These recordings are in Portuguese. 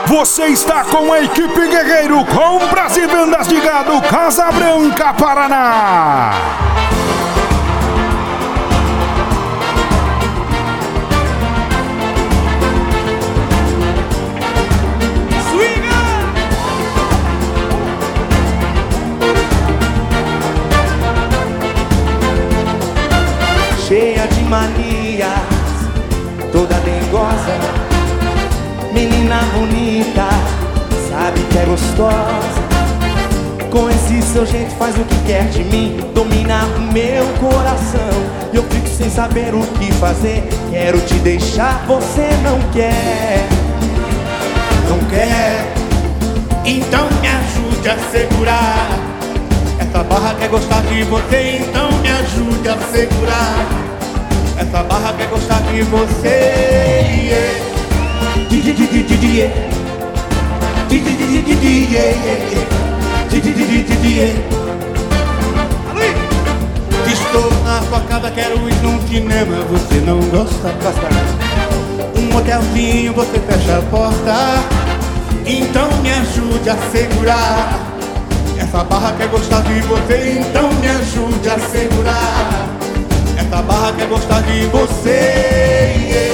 Você está com a equipe Guerreiro Compras e Vendas de Gado, Casa Branca, Paraná. Cheia de manias, toda dengosa, menina bonita, sabe que é gostosa. Com esse seu jeito faz o que quer de mim, domina o meu coração. E eu fico sem saber o que fazer, quero te deixar, você não quer. Não quer, então me ajude a segurar. Essa barra quer gostar de você, então me ajude a segurar. Essa barra quer gostar de você, Estou na sua casa, quero ir num cinema, você não gosta? Um motelzinho, você fecha a porta, então me ajude a segurar. Essa barra quer gostar de você, então me ajude a segurar. Essa barra quer gostar de você,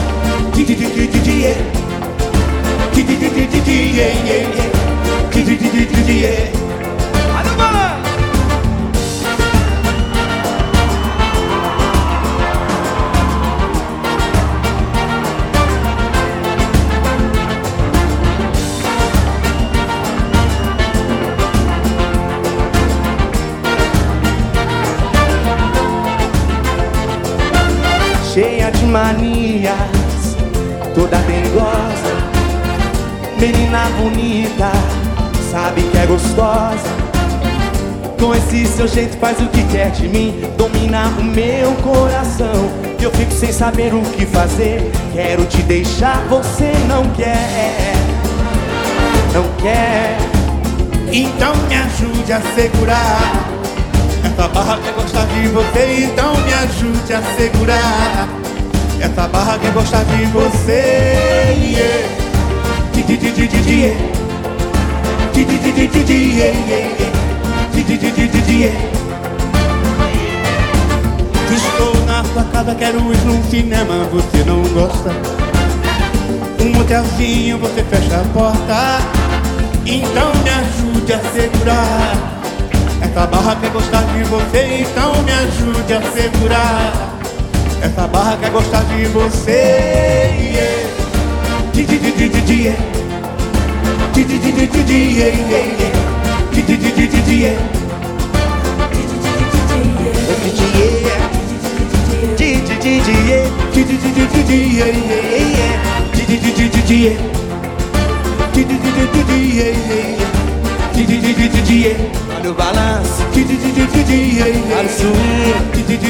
cheia de manias, toda dengosa, menina bonita, sabe que é gostosa. Com esse seu jeito faz o que quer de mim, domina o meu coração. E eu fico sem saber o que fazer, quero te deixar, você não quer. Não quer, então me ajude a segurar. Essa barra quer gostar de você, então me ajude a segurar. Essa barra quer gostar de você, Estou na sua casa, quero ir num cinema, você não gosta? Um motelzinho, você fecha a porta, então me ajude a segurar. Essa barra quer gostar de você, então me ajude a segurar. Essa barra quer gostar de você, Olha o balanço, olha o swing,